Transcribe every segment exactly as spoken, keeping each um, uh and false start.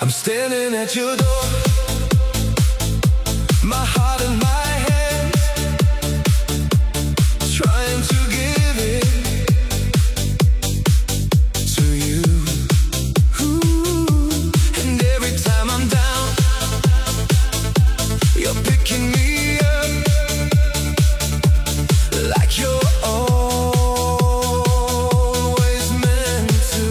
I'm standing at your door, my heart in my hands, trying to give it to you. Ooh. And every time I'm down, you're picking me up like you're always meant to.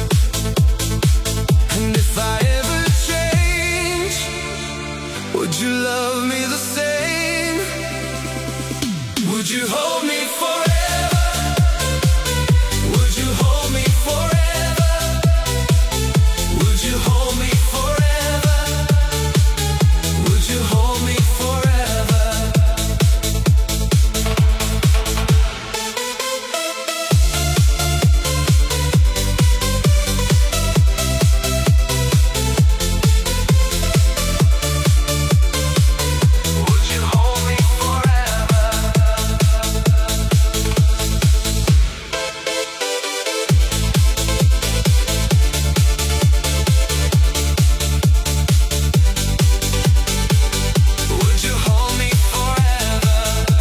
And if I ever change, would you love me the same? Would you hold me forever? Would you hold me forever? Would you hold me forever? Would you hold me forever? Would you hold me forever? Would you hold me forever?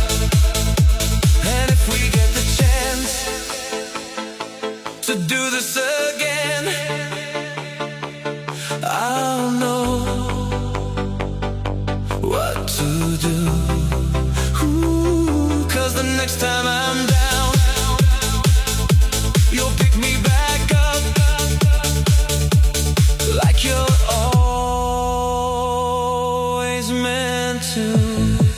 And if we get the chance to do this again, I'll know what to do. Ooh, 'cause the next time I'm down, you'll pick me back up like you're always meant to.